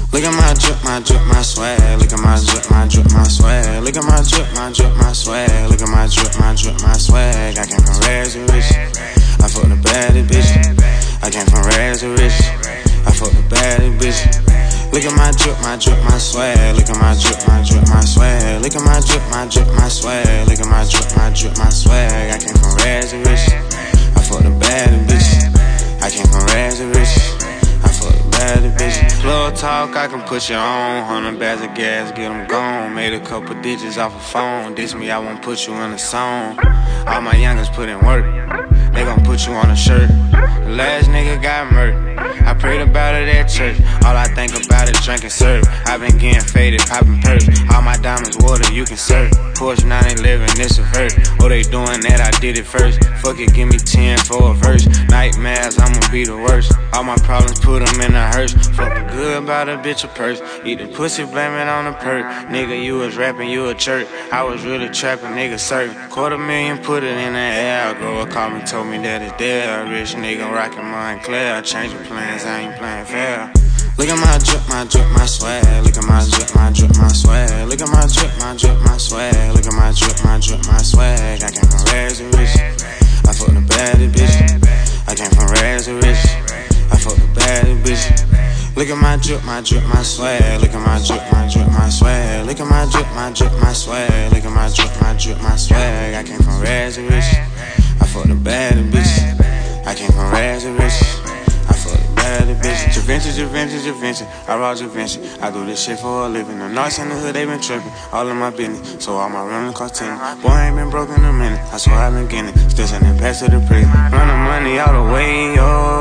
Look at my drip, my drip, my swag. Look at my drip, my drip, my swag. Look at my drip, my drip, my swag. Look at my drip, my drip, my swag. I came from rags to riches. I fuck the baddest bitch. I came from rags to riches. I fuck the baddest bitch. Look at my drip, my drip, my swag. Look at my drip, my drip, my swag. Look at my drip, my drip, my swag. Look at my drip, my drip, my swag. I came from rags to riches. I fuck the baddest bitch. I came from rags to riches. I fuck the baddest bitch. Little talk, I can put you on. 100 bags of gas, get them gone. Made a couple digits off a phone. Diss me, I won't put you in a song. All my youngers put in work. They gon' put you on a shirt. The last nigga got murdered. I prayed about it at church. All I think about is drinking syrup. I been getting faded, popping perks. All my diamonds water, you can serve. Porsche 911, it's a verse. Oh, they doing that, I did it first. Fuck it, give me 10 for a verse. Nightmares, I'ma be the worst. All my problems, put them in a hearse. Fuck a good about a bitch a purse. Eat the pussy, blame it on the perk. Nigga, you was rapping, you a chirp. I was really trapping, nigga certain. $250,000, put it in the air. Girl called me, told me that it's there. Rich nigga rockin' Montclair. I changed the plans, I ain't playing fair. Look at my drip, my drip, my swag. Look at my drip, my drip, my swag. Look at my drip, my drip, my swag. Look at my drip, my drip, my swag. I came from rags to riches. I fuck the baddest bitch. I came from rags to riches. I fuck the baddest bitch. Look at my drip, my drip, my swag. Look at my drip, my drip, my swag. Look at my drip, my drip, my swag. Look at my drip, my drip, my swag. I came from rags to riches. I fuck the baddest bitch. I came from rags to riches. I fuck the baddest bitch. Javinci. I rock Javinci. I do this shit for a living. The North in the hood, they been tripping. All in my business. So all my running cost 10. Boy, I ain't been broke in a minute. I swear I been getting it. Still sending packs to the prison. Running money all the way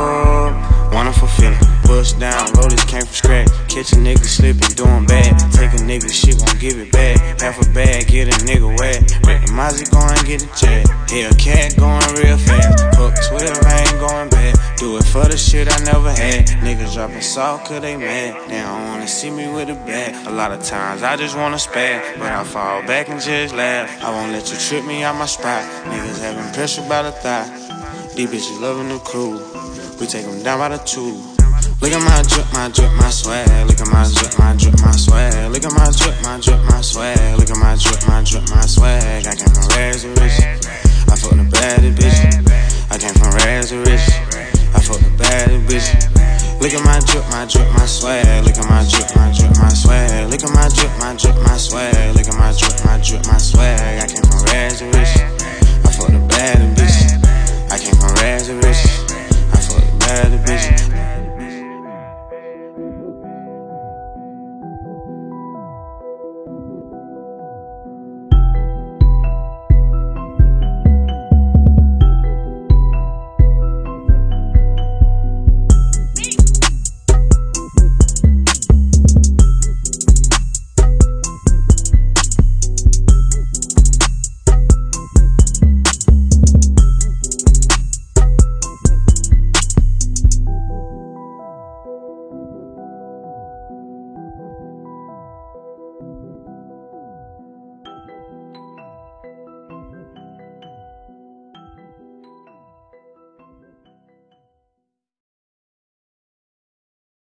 up. Wanna fulfill it. Push down, rollers came from scratch. Catch a nigga slipping, doing bad. Take a nigga shit, won't give it back. Half a bag, get a nigga wet. Rick the Mozzie, go and get a jet. Hellcat going real fast. Fuck 12, I ain't going back. Do it for the shit I never had. Niggas dropping salt cause they mad. They don't wanna see me with a bag. A lot of times I just wanna spaz, but I fall back and just laugh. I won't let you trip me out my spot. Niggas having pressure by the thigh. These bitches loving the crew. We take them down by the two. Look at my drip, my drip, my swag. Look at my drip, my drip, my swag. Look at my drip, my drip, my swag. Look at my drip, my drip, my swag. I came from rags to riches. I fuck the baddest bitch. I came from rags to riches. I fuck the baddest bitch. Look at my drip, my drip, my swag. Look at my drip, my drip, my swag. Look at my drip, my drip, my swag.